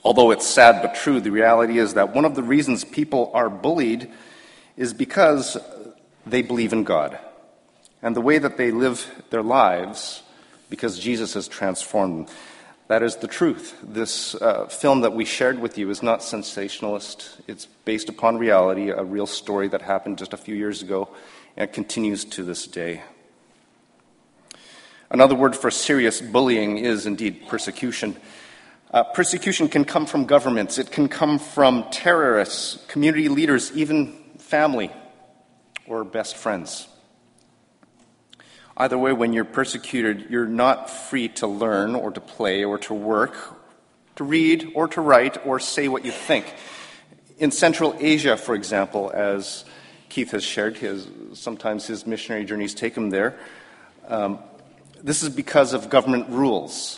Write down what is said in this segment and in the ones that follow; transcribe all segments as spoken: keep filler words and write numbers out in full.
Although it's sad but true, the reality is that one of the reasons people are bullied is because they believe in God and the way that they live their lives because Jesus has transformed them. That is the truth. This uh, film that we shared with you is not sensationalist. It's based upon reality, a real story that happened just a few years ago and continues to this day. Another word for serious bullying is indeed persecution. Uh, persecution can come from governments. It can come from terrorists, community leaders, even family or best friends. Either way, when you're persecuted, you're not free to learn or to play or to work, to read or to write or say what you think. In Central Asia, for example, as Keith has shared, his, sometimes his missionary journeys take him there, um, this is because of government rules.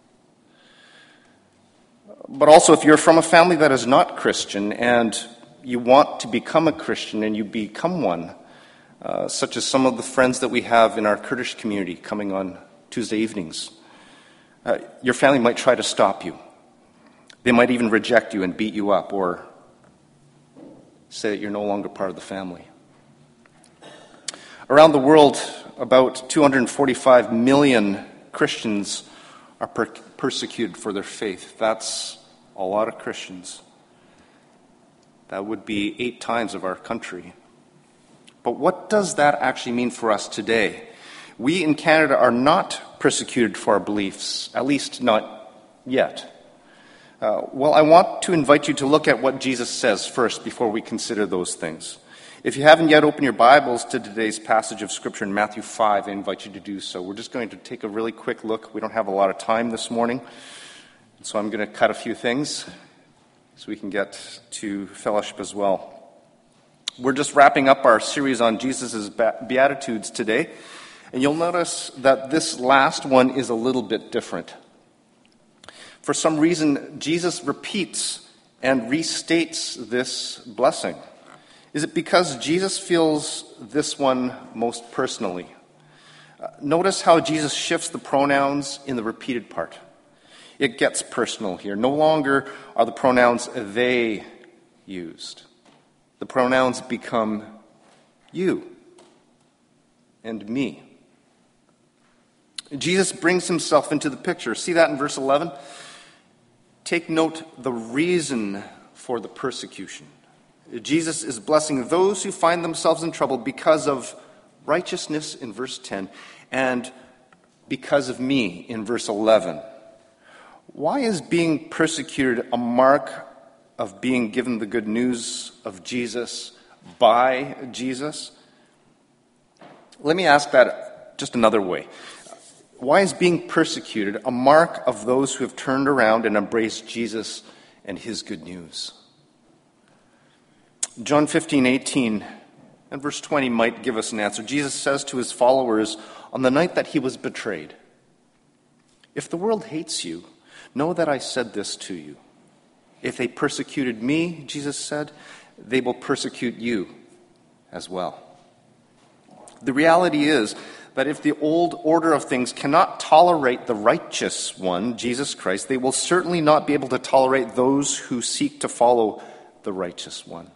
But also, if you're from a family that is not Christian and you want to become a Christian and you become one, uh, such as some of the friends that we have in our Kurdish community coming on Tuesday evenings, uh, your family might try to stop you. They might even reject you and beat you up or say that you're no longer part of the family. Around the world, about two hundred forty-five million Christians are per- persecuted for their faith. That's a lot of Christians. That would be eight times of our country. But what does that actually mean for us today? We in Canada are not persecuted for our beliefs, at least not yet. Uh, well, I want to invite you to look at what Jesus says first before we consider those things. If you haven't yet opened your Bibles to today's passage of Scripture in Matthew five, I invite you to do so. We're just going to take a really quick look. We don't have a lot of time this morning, so I'm going to cut a few things so we can get to fellowship as well. We're just wrapping up our series on Jesus' Beatitudes today, and you'll notice that this last one is a little bit different. For some reason, Jesus repeats and restates this blessing. Is it because Jesus feels this one most personally? Uh, notice how Jesus shifts the pronouns in the repeated part. It gets personal here. No longer are the pronouns they used. The pronouns become you and me. Jesus brings himself into the picture. See that in verse eleven? Take note the reason for the persecution. Jesus is blessing those who find themselves in trouble because of righteousness in verse ten and because of me in verse eleven. Why is being persecuted a mark of being given the good news of Jesus by Jesus? Let me ask that just another way. Why is being persecuted a mark of those who have turned around and embraced Jesus and his good news? John fifteen eighteen and verse twenty might give us an answer. Jesus says to his followers on the night that he was betrayed, "If the world hates you, know that I said this to you. If they persecuted me," Jesus said, "they will persecute you as well." The reality is that if the old order of things cannot tolerate the righteous one, Jesus Christ, they will certainly not be able to tolerate those who seek to follow the righteous one.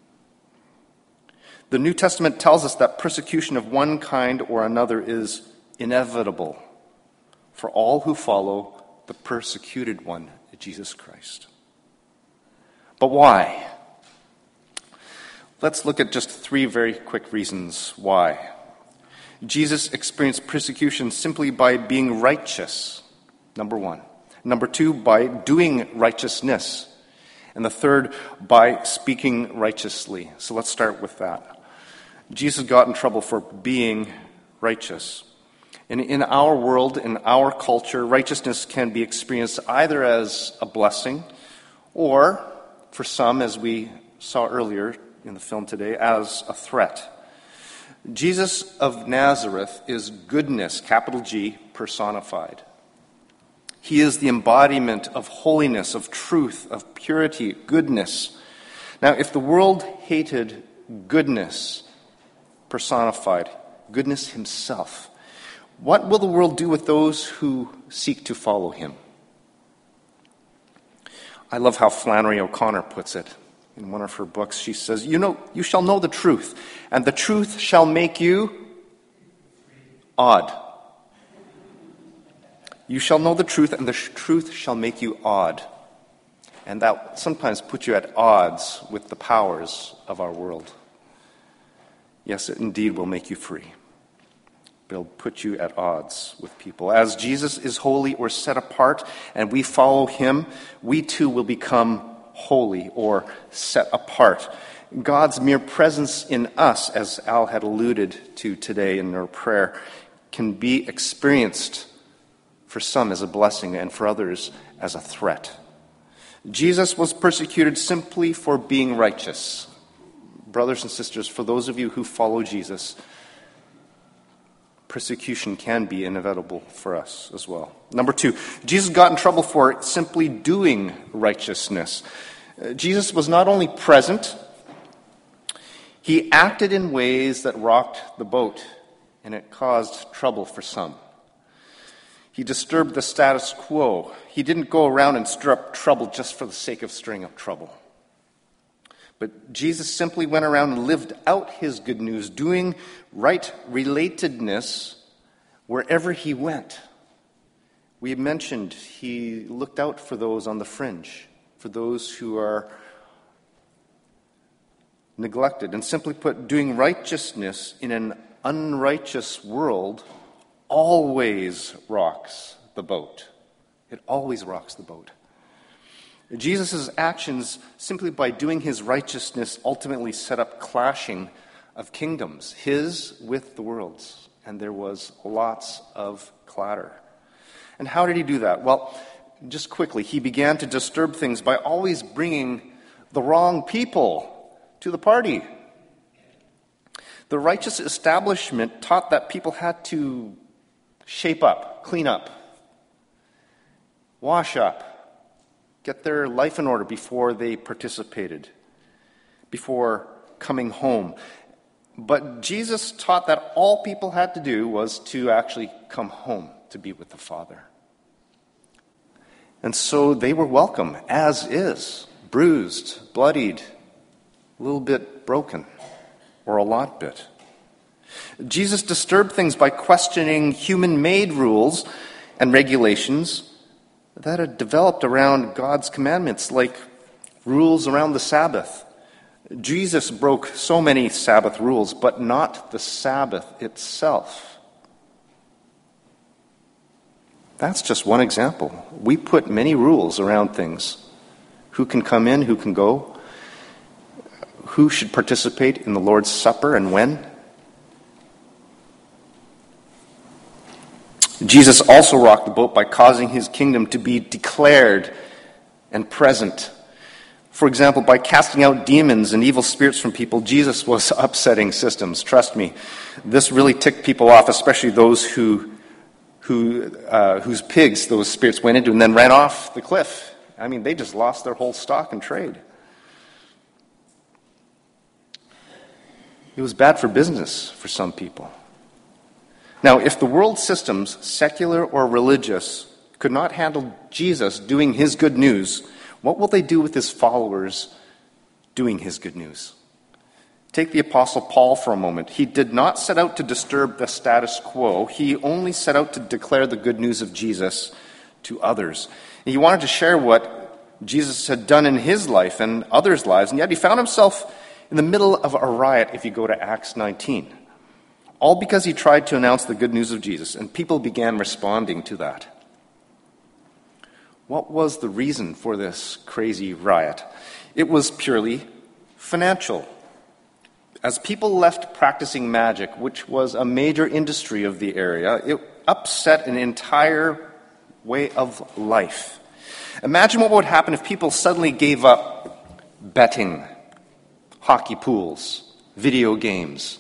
The New Testament tells us that persecution of one kind or another is inevitable for all who follow the persecuted one, Jesus Christ. But why? Let's look at just three very quick reasons why. Jesus experienced persecution simply by being righteous, number one. Number two, by doing righteousness. And the third, by speaking righteously. So let's start with that. Jesus got in trouble for being righteous. And in our world, in our culture, righteousness can be experienced either as a blessing or, for some, as we saw earlier in the film today, as a threat. Jesus of Nazareth is goodness, capital G, personified. He is the embodiment of holiness, of truth, of purity, goodness. Now, if the world hated goodness personified, goodness himself, what will the world do with those who seek to follow him? I love how Flannery O'Connor puts it. In one of her books, she says, you know, you shall know the truth, and the truth shall make you odd. You shall know the truth, and the sh- truth shall make you odd. And that sometimes puts you at odds with the powers of our world. Yes, it indeed will make you free. But it'll put you at odds with people. As Jesus is holy or set apart, and we follow him, we too will become holy or set apart. God's mere presence in us, as Al had alluded to today in our prayer, can be experienced for some as a blessing and for others as a threat. Jesus was persecuted simply for being righteous. Brothers and sisters, for those of you who follow Jesus, persecution can be inevitable for us as well. Number two, Jesus got in trouble for simply doing righteousness. Uh, Jesus was not only present, he acted in ways that rocked the boat, and it caused trouble for some. He disturbed the status quo. He didn't go around and stir up trouble just for the sake of stirring up trouble. But Jesus simply went around and lived out his good news, doing right relatedness wherever he went. We mentioned he looked out for those on the fringe, for those who are neglected. And simply put, doing righteousness in an unrighteous world always rocks the boat. It always rocks the boat. Jesus' actions, simply by doing his righteousness, ultimately set up clashing of kingdoms, his with the world's. And there was lots of clatter. And how did he do that? Well, just quickly, he began to disturb things by always bringing the wrong people to the party. The righteous establishment taught that people had to shape up, clean up, wash up, get their life in order before they participated, before coming home. But Jesus taught that all people had to do was to actually come home to be with the Father. And so they were welcome, as is, bruised, bloodied, a little bit broken, or a lot bit. Jesus disturbed things by questioning human-made rules and regulations that had developed around God's commandments, like rules around the Sabbath. Jesus broke so many Sabbath rules, but not the Sabbath itself. That's just one example. We put many rules around things. Who can come in, who can go, who should participate in the Lord's Supper and when. Jesus also rocked the boat by causing his kingdom to be declared and present. For example, by casting out demons and evil spirits from people, Jesus was upsetting systems. Trust me, this really ticked people off, especially those who, who, uh, whose pigs those spirits went into and then ran off the cliff. I mean, they just lost their whole stock and trade. It was bad for business for some people. Now, if the world systems, secular or religious, could not handle Jesus doing his good news, what will they do with his followers doing his good news? Take the Apostle Paul for a moment. He did not set out to disturb the status quo. He only set out to declare the good news of Jesus to others. And he wanted to share what Jesus had done in his life and others' lives, and yet he found himself in the middle of a riot if you go to Acts nineteen. All because he tried to announce the good news of Jesus, and people began responding to that. What was the reason for this crazy riot? It was purely financial. As people left practicing magic, which was a major industry of the area, it upset an entire way of life. Imagine what would happen if people suddenly gave up betting, hockey pools, video games,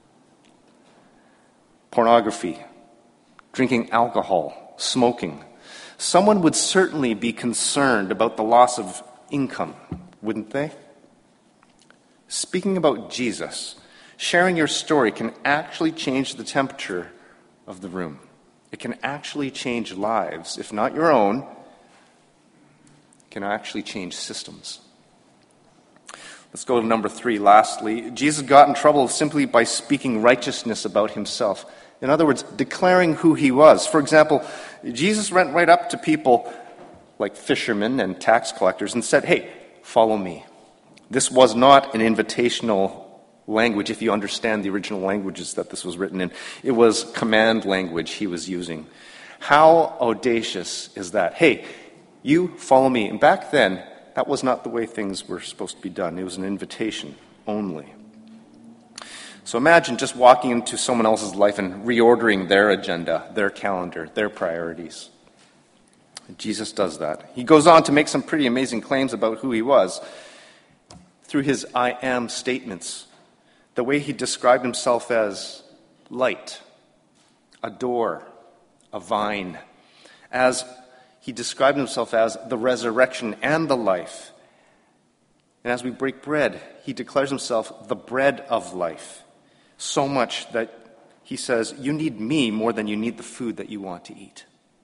pornography, drinking alcohol, smoking. Someone would certainly be concerned about the loss of income, wouldn't they? Speaking about Jesus, sharing your story can actually change the temperature of the room. It can actually change lives, if not your own. It can actually change systems. Let's go to number three, lastly. Jesus got in trouble simply by speaking righteousness about himself. In other words, declaring who he was. For example, Jesus went right up to people like fishermen and tax collectors and said, "Hey, follow me." This was not an invitational language, if you understand the original languages that this was written in. It was command language he was using. How audacious is that? Hey, you follow me. And back then, that was not the way things were supposed to be done. It was an invitation only. So imagine just walking into someone else's life and reordering their agenda, their calendar, their priorities. Jesus does that. He goes on to make some pretty amazing claims about who he was through his I am statements. The way he described himself as light, a door, a vine, as he described himself as the resurrection and the life. And as we break bread, he declares himself the bread of life. So much that he says, you need me more than you need the food that you want to eat.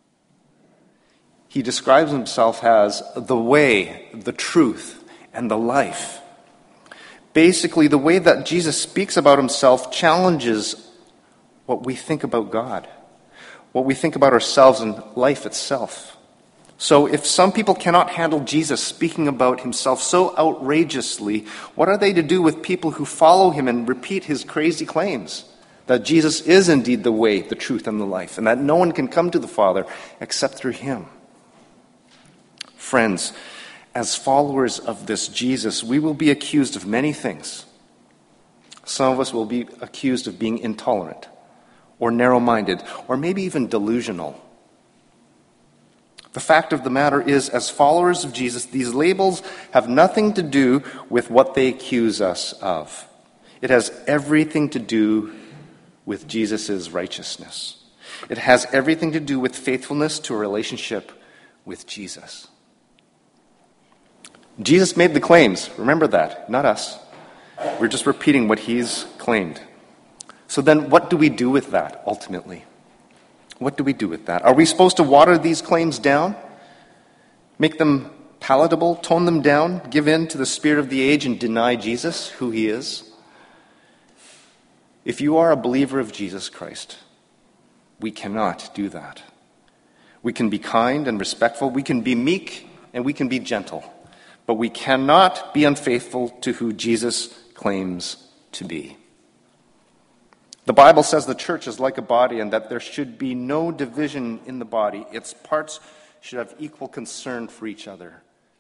He describes himself as the way, the truth, and the life. Basically, the way that Jesus speaks about himself challenges what we think about God, what we think about ourselves and life itself. So if some people cannot handle Jesus speaking about himself so outrageously, what are they to do with people who follow him and repeat his crazy claims that Jesus is indeed the way, the truth, and the life, and that no one can come to the Father except through him? Friends, as followers of this Jesus, we will be accused of many things. Some of us will be accused of being intolerant or narrow-minded or maybe even delusional. The fact of the matter is, as followers of Jesus, these labels have nothing to do with what they accuse us of. It has everything to do with Jesus' righteousness. It has everything to do with faithfulness to a relationship with Jesus. Jesus made the claims. Remember that, not us. We're just repeating what he's claimed. So then what do we do with that, ultimately? What do we do with that? Are we supposed to water these claims down? Make them palatable? Tone them down? Give in to the spirit of the age and deny Jesus, who he is? If you are a believer of Jesus Christ, we cannot do that. We can be kind and respectful. We can be meek and we can be gentle. But we cannot be unfaithful to who Jesus claims to be. The Bible says the church is like a body and that there should be no division in the body. Its parts should have equal concern for each other.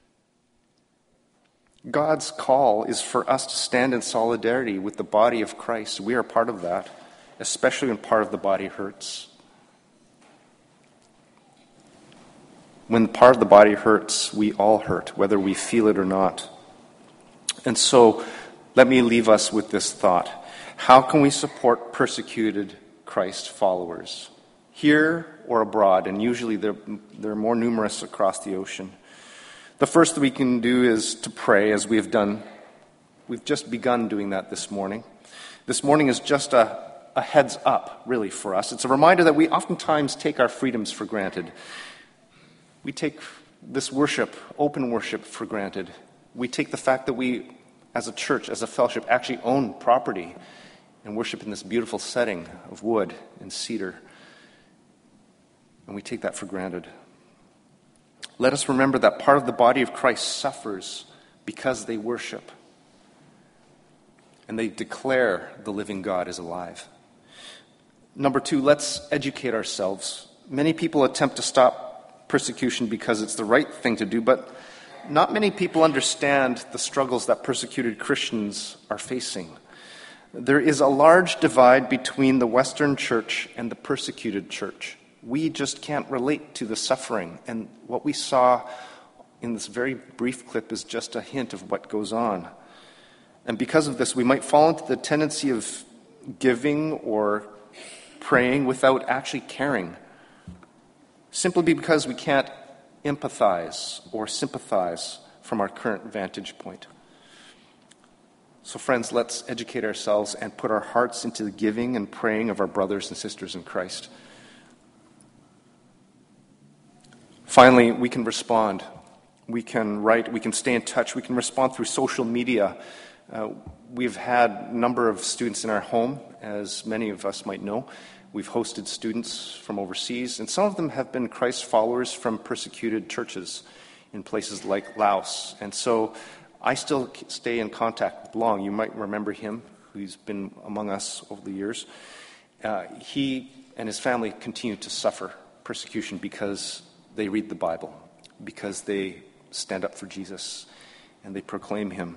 God's call is for us to stand in solidarity with the body of Christ. We are part of that, especially when part of the body hurts. When part of the body hurts, we all hurt, whether we feel it or not. And so, let me leave us with this thought. How can we support persecuted Christ followers, here or abroad? And usually they're, they're more numerous across the ocean. The first that we can do is to pray, as we have done. We've just begun doing that this morning. This morning is just a, a heads up, really, for us. It's a reminder that we oftentimes take our freedoms for granted. We take this worship, open worship, for granted. We take the fact that we, as a church, as a fellowship, actually own property and worship in this beautiful setting of wood and cedar. And we take that for granted. Let us remember that part of the body of Christ suffers because they worship. And they declare the living God is alive. Number two, let's educate ourselves. Many people attempt to stop persecution because it's the right thing to do, but not many people understand the struggles that persecuted Christians are facing. There is a large divide between the Western church and the persecuted church. We just can't relate to the suffering. And what we saw in this very brief clip is just a hint of what goes on. And because of this, we might fall into the tendency of giving or praying without actually caring, simply because we can't empathize or sympathize from our current vantage point. So friends, let's educate ourselves and put our hearts into the giving and praying of our brothers and sisters in Christ. Finally, we can respond We can write, we can stay in touch, we can respond through social media. Uh, we've had a number of students in our home, as many of us might know. We've hosted students from overseas, and some of them have been Christ followers from persecuted churches in places like Laos. And so I still stay in contact with Long. You might remember him, who's been among us over the years. Uh, he and his family continue to suffer persecution because they read the Bible, because they stand up for Jesus, and they proclaim him.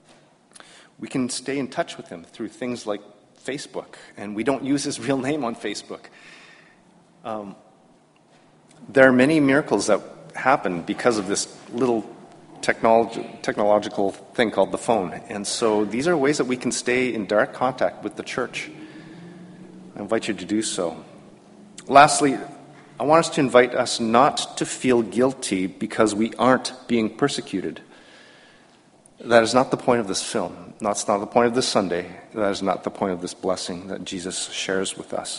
We can stay in touch with him through things like Facebook, and we don't use his real name on Facebook. Um, there are many miracles that happen because of this little technology, technological thing called the phone, and so these are ways that we can stay in direct contact with the church. I invite you to do so. Lastly, I want us to invite us not to feel guilty because we aren't being persecuted. That is not the point of this film. That's not the point of this Sunday. That is not the point of this blessing that Jesus shares with us.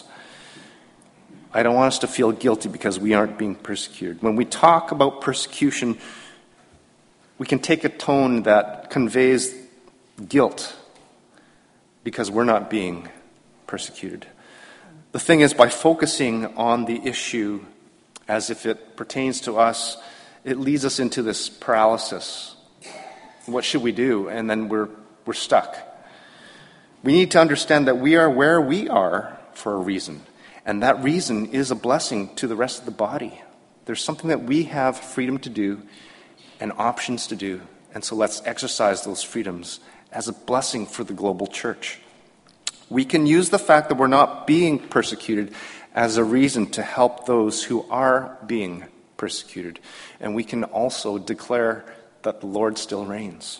I don't want us to feel guilty because we aren't being persecuted. When we talk about persecution, we can take a tone that conveys guilt because we're not being persecuted. The thing is, by focusing on the issue as if it pertains to us, it leads us into this paralysis. What should we do? And then we're we're stuck. We need to understand that we are where we are for a reason, and that reason is a blessing to the rest of the body. There's something that we have freedom to do and options to do, and so let's exercise those freedoms as a blessing for the global church. We can use the fact that we're not being persecuted as a reason to help those who are being persecuted. And we can also declare that the Lord still reigns.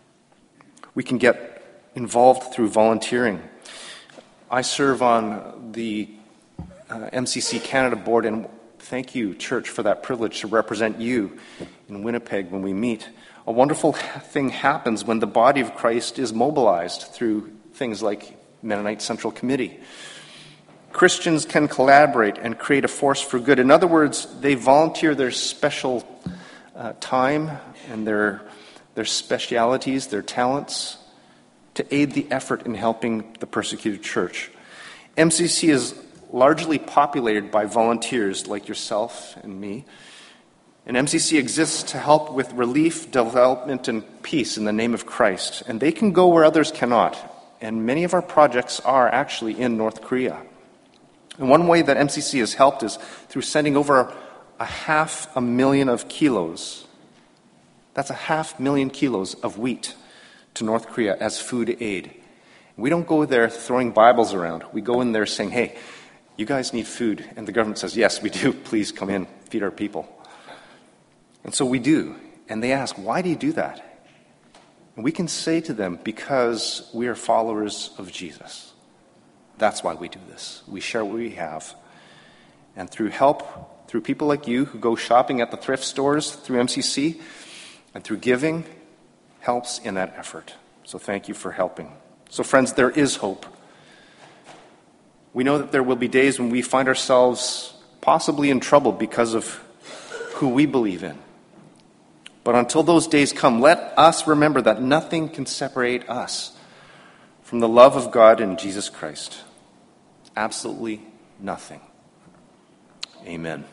We can get involved through volunteering. I serve on the uh, M C C Canada board, and thank you, church, for that privilege to represent you in Winnipeg when we meet. A wonderful thing happens when the body of Christ is mobilized through things like Mennonite Central Committee. Christians can collaborate and create a force for good. In other words, they volunteer their special uh, time and their their specialities, their talents, to aid the effort in helping the persecuted church. M C C is largely populated by volunteers like yourself and me. And M C C exists to help with relief, development, and peace in the name of Christ. And they can go where others cannot. And many of our projects are actually in North Korea. And one way that M C C has helped is through sending over a half a million of kilos. That's a half million kilos of wheat to North Korea as food aid. We don't go there throwing Bibles around. We go in there saying, hey, you guys need food. And the government says, yes, we do. Please come in, feed our people. And so we do. And they ask, why do you do that? And we can say to them, because we are followers of Jesus. That's why we do this. We share what we have. And through help, through people like you who go shopping at the thrift stores through M C C, and through giving, helps in that effort. So thank you for helping. So friends, there is hope. We know that there will be days when we find ourselves possibly in trouble because of who we believe in. But until those days come, let us remember that nothing can separate us from the love of God in Jesus Christ. Absolutely nothing. Amen.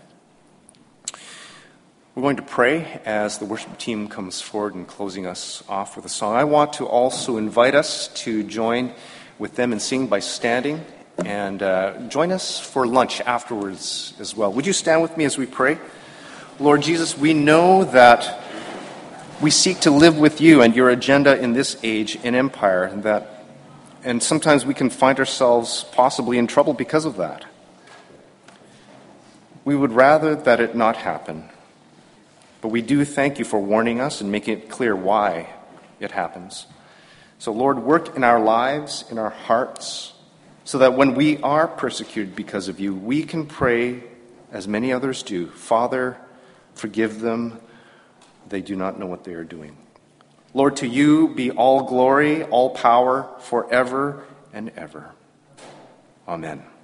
We're going to pray as the worship team comes forward and closing us off with a song. I want to also invite us to join with them in singing by standing, and uh, join us for lunch afterwards as well. Would you stand with me as we pray? Lord Jesus, we know that we seek to live with you and your agenda in this age and empire, and that, and sometimes we can find ourselves possibly in trouble because of that. We would rather that it not happen, but we do thank you for warning us and making it clear why it happens. So Lord, work in our lives, in our hearts, so that when we are persecuted because of you, we can pray as many others do, Father, forgive them. They do not know what they are doing. Lord, to you be all glory, all power, forever and ever. Amen.